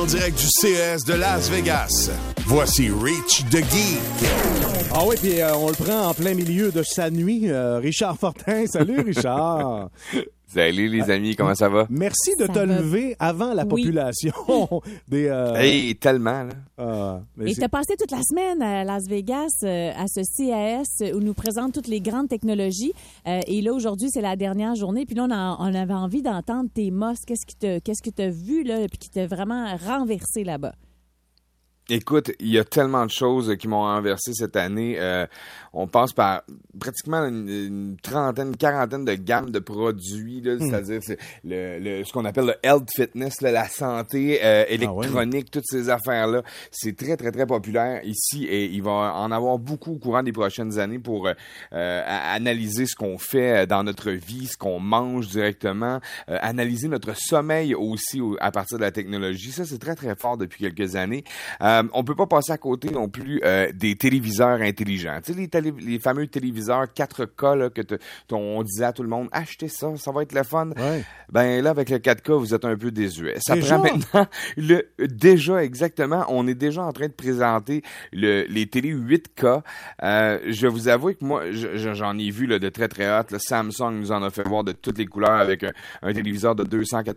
En direct du CES de Las Vegas, voici Rich the Geek. Ah oui, puis on le prend en plein milieu de sa nuit. Richard Fortin, salut Richard. Salut les amis, comment ça va? Merci de te lever avant la population. Hey, tellement, là. Et tu as passé toute la semaine à Las Vegas, à ce CES, où nous présente toutes les grandes technologies. Et là, aujourd'hui, c'est la dernière journée. Puis là, on avait envie d'entendre tes mosses. Qu'est-ce que tu as vu, là, puis qui t'a vraiment renversé là-bas? Écoute, il y a tellement de choses qui m'ont renversé cette année. On passe par pratiquement une quarantaine de gammes de produits, là, c'est-à-dire c'est ce qu'on appelle le health fitness, là, la santé électronique, toutes ces affaires-là. C'est très, très, très populaire ici et il va en avoir beaucoup au courant des prochaines années pour analyser ce qu'on fait dans notre vie, ce qu'on mange directement, analyser notre sommeil aussi à partir de la technologie. Ça, c'est très, très fort depuis quelques années. On peut pas passer à côté non plus des téléviseurs intelligents. Tu sais, les fameux téléviseurs 4K là, que on disait à tout le monde, achetez ça, ça va être le fun. Ouais. Ben là, avec le 4K, vous êtes un peu désuet. Ça prend maintenant déjà exactement, on est déjà en train de présenter les télés 8K. Je vous avoue que moi, j'en ai vu là, de très très hot. Samsung nous en a fait voir de toutes les couleurs avec un téléviseur de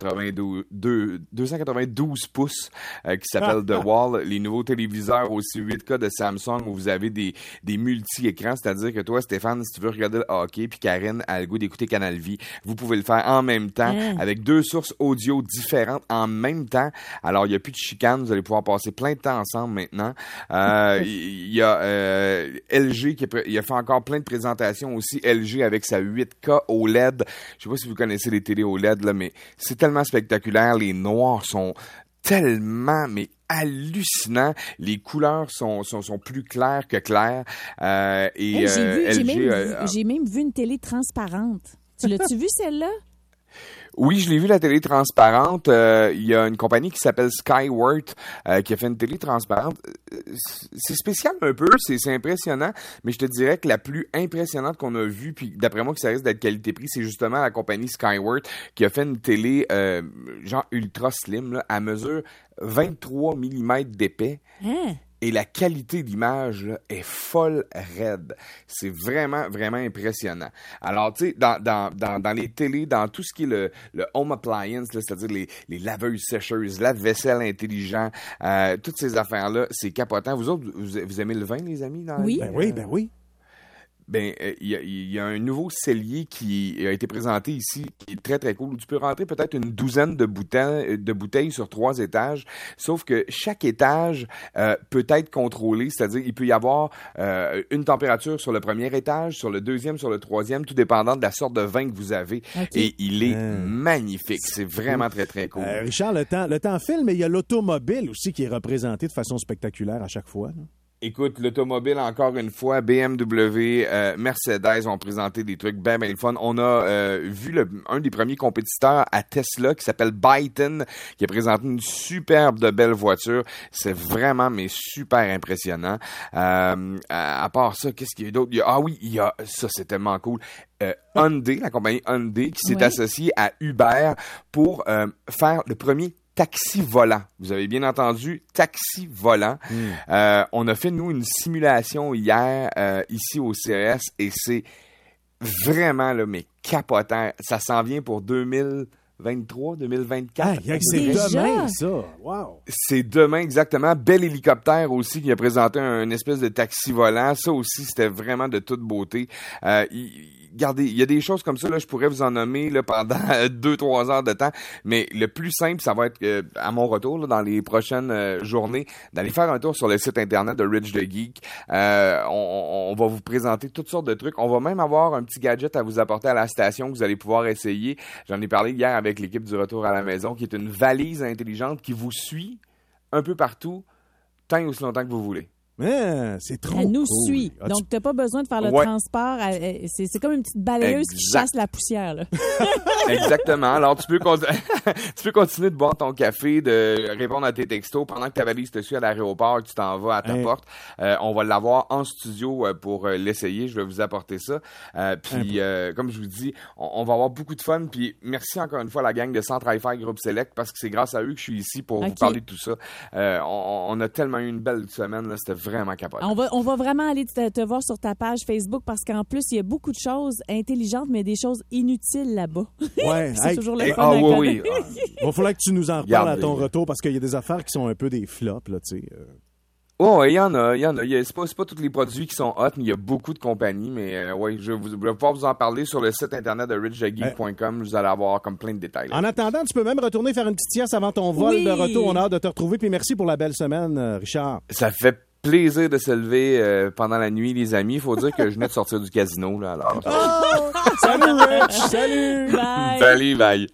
292 pouces qui s'appelle The Wall. Les nouveaux téléviseurs aussi 8K de Samsung où vous avez des multi-écrans, c'est-à-dire que toi, Stéphane, si tu veux regarder le hockey, puis Karine a le goût d'écouter Canal Vie, vous pouvez le faire en même temps, avec deux sources audio différentes en même temps. Alors, il n'y a plus de chicane, vous allez pouvoir passer plein de temps ensemble maintenant. Il y a LG il a fait encore plein de présentations aussi, LG avec sa 8K OLED. Je sais pas si vous connaissez les télés OLED, là, mais c'est tellement spectaculaire. Les noirs sont tellement, mais hallucinant. Les couleurs sont plus claires que claires. J'ai même vu une télé transparente. Tu l'as-tu vu, celle-là? Oui, je l'ai vu, la télé transparente. Il y a une compagnie qui s'appelle Skyworth qui a fait une télé transparente. C'est spécial un peu, c'est impressionnant, mais je te dirais que la plus impressionnante qu'on a vue, puis d'après moi que ça risque d'être qualité-prix, c'est justement la compagnie Skyworth qui a fait une télé genre ultra slim, là, à mesure 23 mm d'épais. Et la qualité d'image là, est folle raide. C'est vraiment, vraiment impressionnant. Alors, tu sais, dans les télés, dans tout ce qui est le home appliance, là, c'est-à-dire les laveuses sécheuses, lave-vaisselle intelligent, toutes ces affaires-là, c'est capotant. Vous autres, vous aimez le vin, les amis? Oui. Ben oui. Ben, il y a un nouveau cellier qui a été présenté ici, qui est très, très cool, où tu peux rentrer peut-être une douzaine de bouteilles sur 3 étages, sauf que chaque étage peut être contrôlé, c'est-à-dire il peut y avoir une température sur le premier étage, sur le deuxième, sur le troisième, tout dépendant de la sorte de vin que vous avez. Okay. Et il est magnifique. C'est vraiment très, très cool. Richard, le temps file, mais il y a l'automobile aussi qui est représenté de façon spectaculaire à chaque fois, là. Écoute, l'automobile, encore une fois, BMW, Mercedes ont présenté des trucs bien fun. On a vu un des premiers compétiteurs à Tesla qui s'appelle Byton, qui a présenté une superbe de belle voiture. C'est vraiment, mais super impressionnant. À part ça, qu'est-ce qu'il y a d'autre? Ça, c'est tellement cool. Hyundai, la compagnie Hyundai, qui s'est associée à Uber pour faire le premier taxi volant. Vous avez bien entendu, taxi volant. On a fait, nous, une simulation hier ici au CES et c'est vraiment, là, mais capotant. Ça s'en vient pour 2023, 2024. C'est demain, ça. Wow. C'est demain, exactement. Bel hélicoptère aussi qui a présenté une espèce de taxi volant. Ça aussi, c'était vraiment de toute beauté. Regardez, il y a des choses comme ça, là, je pourrais vous en nommer là, pendant 2-3 heures de temps, mais le plus simple, ça va être à mon retour, là, dans les prochaines journées, d'aller faire un tour sur le site internet de Rich the Geek. On va vous présenter toutes sortes de trucs. On va même avoir un petit gadget à vous apporter à la station que vous allez pouvoir essayer. J'en ai parlé hier avec l'équipe du Retour à la maison, qui est une valise intelligente qui vous suit un peu partout, tant et aussi longtemps que vous voulez. Hein, c'est trop Elle nous cool. suit. As-tu- Donc, t'as pas besoin de faire le Ouais. transport. C'est comme une petite balayeuse qui Exact. chasse la poussière. Là. Exactement. Alors, tu peux continuer de boire ton café, de répondre à tes textos pendant que ta valise te suit à l'aéroport, que tu t'en vas à ta Hein. porte. On va l'avoir en studio pour l'essayer. Je vais vous apporter ça. Puis, comme je vous dis, on va avoir beaucoup de fun. Puis, merci encore une fois à la gang de Centre Hi-Fi Groupe Select parce que c'est grâce à eux que je suis ici pour vous Ok. parler de tout ça. On a tellement eu une belle semaine. Là, c'était vraiment capable. On va vraiment aller te voir sur ta page Facebook parce qu'en plus, il y a beaucoup de choses intelligentes, mais des choses inutiles là-bas. Ouais, C'est hey, toujours le Et- fun à oui. connaître. va falloir que tu nous en reparles à ton Regardez. retour parce qu'il y a des affaires qui sont un peu des flops, là, tu sais. Oh, il y en a. C'est pas tous les produits qui sont hot, mais il y a beaucoup de compagnies. Mais ouais, je vais pouvoir vous en parler sur le site internet de richthegeek.com. Vous allez avoir comme plein de détails. là. En attendant, tu peux même retourner faire une petite sieste avant ton vol Oui. de retour. On a hâte de te retrouver. Puis merci pour la belle semaine, Richard. Ça fait plaisir de se lever pendant la nuit, les amis. Il faut dire que je venais de sortir du casino. Là, alors. Salut, Rich! Salut! Bye! Salut, bye.